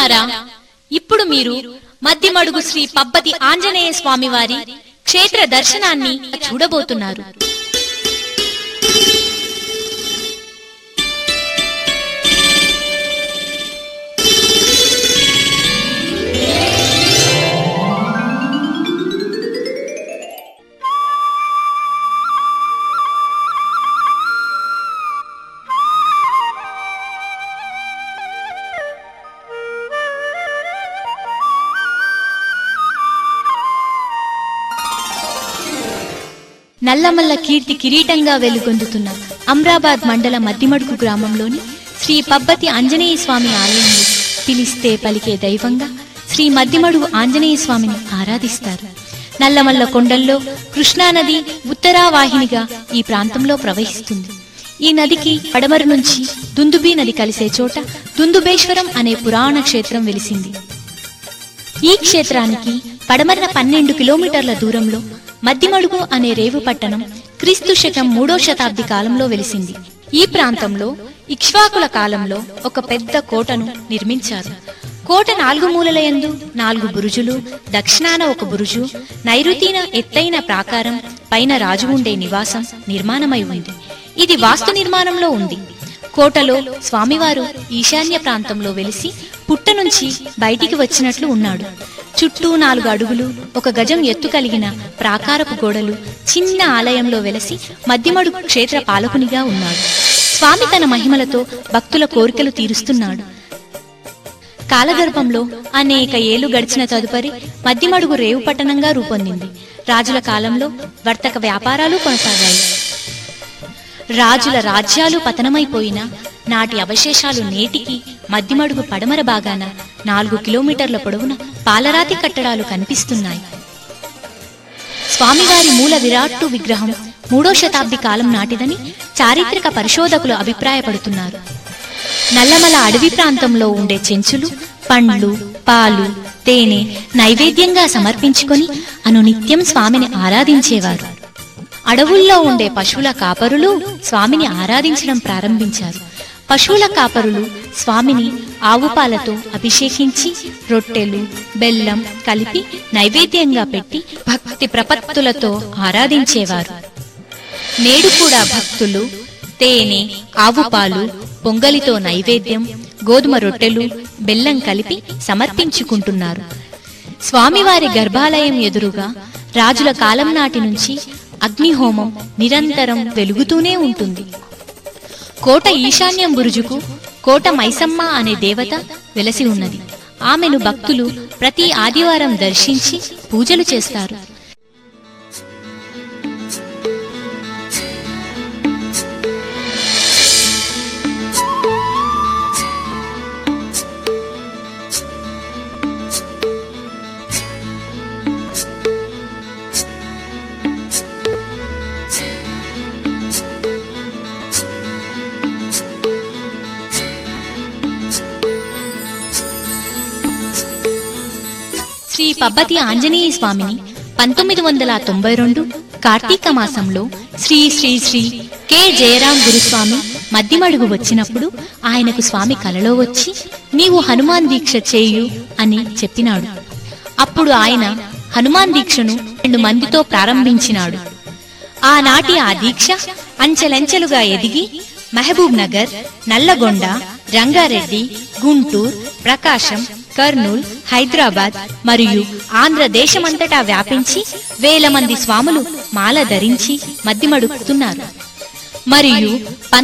భక్తులారా, ఇప్పుడు మీరు మద్దిమడుగు శ్రీ పబ్బతి ఆంజనేయ స్వామి వారి క్షేత్ర దర్శనాన్ని చూడబోతున్నారు. నల్లమల్ల కీర్తి కిరీటంగా వెలుగొందుతున్న అమ్రాబాద్ మండల మద్దిమడుగు గ్రామంలోని శ్రీ పబ్బతి ఆంజనేయ స్వామి ఆలయంలో పిలిస్తే పలికే దైవంగా శ్రీ మద్దిమడుగు ఆంజనేయ స్వామిని ఆరాధిస్తారు. నల్లమల్ల కొండల్లో కృష్ణానది ఉత్తరావాహినిగా ఈ ప్రాంతంలో ప్రవహిస్తుంది. ఈ నదికి పడమరు నుంచి దుందుబి నది కలిసే చోట దుందుబేశ్వరం అనే పురాణ క్షేత్రం వెలిసింది. ఈ క్షేత్రానికి పడమరన 12 కిలోమీటర్ల దూరంలో మద్దిమడుగు అనే రేవు పట్టణం క్రీస్తు శకం 3వ శతాబ్ది కాలంలో వెలిసింది. ఈ ప్రాంతంలో ఇక్ష్వాకుల కాలంలో ఒక పెద్ద కోటను నిర్మించారు. కోట 4 మూలలయందు 4 బురుజులు, దక్షిణాన 1 బురుజు, నైరుతీన ఎత్తైన ప్రాకారం, పైన రాజు ఉండే నివాసం నిర్మాణమై ఉంది. ఇది వాస్తు నిర్మాణంలో ఉంది. కోటలో స్వామివారు ఈశాన్య ప్రాంతంలో వెలిసి పుట్ట నుంచి బయటికి వచ్చినట్లు ఉన్నాడు. చుట్టూ 4 అడుగులు 1 గజం ఎత్తు కలిగిన ప్రాకారపు గోడలు చిన్న ఆలయంలో వెలసి మద్దిమడుగు క్షేత్ర పాలకునిగా ఉన్నాడు. స్వామి తన మహిమలతో భక్తుల కోరికలు తీరుస్తున్నాడు. కాలగర్భంలో అనేక ఏళ్లు గడిచిన తదుపరి మద్దిమడుగు రేవు పట్టణంగా రూపొందింది. రాజుల కాలంలో వర్తక వ్యాపారాలు కొనసాగాయి. రాజుల రాజ్యాలు పతనమైపోయినా నాటి అవశేషాలు నేటికి మద్దిమడుగు పడమర భాగాన 4 కిలోమీటర్ల పొడవున పాలరాతి కట్టడాలు కనిపిస్తున్నాయి. స్వామివారి మూల విరాట్టు విగ్రహం 3వ శతాబ్ది కాలం నాటిదని చారిత్రక పరిశోధకులు అభిప్రాయపడుతున్నారు. నల్లమల అడవి ప్రాంతంలో ఉండే చెంచులు పండ్లు, పాలు, తేనె నైవేద్యంగా సమర్పించుకొని అనునిత్యం స్వామిని ఆరాధించేవారు. అడవుల్లో ఉండే పశువుల కాపరులు స్వామిని ఆరాధించడం ప్రారంభించారు. పశువుల కాపరులు స్వామిని ఆవుపాలతో అభిషేకించి రొట్టెలు, బెల్లం కలిపి నైవేద్యంగా పెట్టి భక్తి ప్రపత్తులతో ఆరాధించేవారు. నేడు కూడా భక్తులు తేనె, ఆవుపాలు, పొంగలితో నైవేద్యం, గోధుమ రొట్టెలు, బెల్లం కలిపి సమర్పించుకుంటున్నారు. స్వామివారి గర్భాలయం ఎదురుగా రాజుల కాలం నాటి నుంచి అగ్నిహోమం నిరంతరం వెలుగుతూనే ఉంటుంది. కోట ఈశాన్యం బురుజుకు కోట మైసమ్మ అనే దేవత వెలసి ఉన్నది. ఆమెను భక్తులు ప్రతి ఆదివారం దర్శించి పూజలు చేస్తారు. శ్రీ పబ్బతి ఆంజనేయ స్వామిని 1992 కార్తీక మాసంలో శ్రీ శ్రీ శ్రీ కె జయరాం గురుస్వామి మద్దిమడుగు వచ్చినప్పుడు ఆయనకు స్వామి కలలో వచ్చి నీవు హనుమాన్ దీక్ష చేయు అని చెప్పినాడు. అప్పుడు ఆయన హనుమాన్ దీక్షను 2 మందితో ప్రారంభించినాడు. ఆనాటి ఆ దీక్ష అంచెలంచెలుగా ఎదిగి మహబూబ్ నగర్, నల్లగొండ, రంగారెడ్డి, గుంటూరు, ప్రకాశం, కర్నూల్, హైదరాబాద్ మరియు ఆంధ్రదేశమంతటా వ్యాపించి వేల మంది స్వాములు మాల ధరించి మద్దిమడుగుతున్నారు. మరియు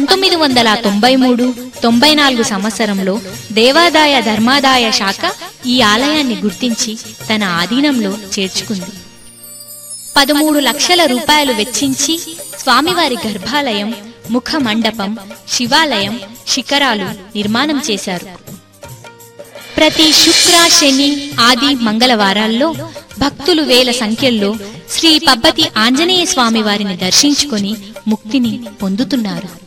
1993-94 సంవత్సరంలో దేవాదాయ ధర్మాదాయ శాఖ ఈ ఆలయాన్ని గుర్తించి తన ఆధీనంలో చేర్చుకుంది. 13 లక్షల రూపాయలు వెచ్చించి స్వామివారి గర్భాలయం, ముఖ మండపం, శివాలయం, శిఖరాలు నిర్మాణం చేశారు. ప్రతి శుక్ర, శని, ఆది, మంగళవారాల్లో భక్తులు వేల సంఖ్యల్లో శ్రీ పబ్బతి ఆంజనేయ స్వామి వారిని దర్శించుకొని ముక్తిని పొందుతున్నారు.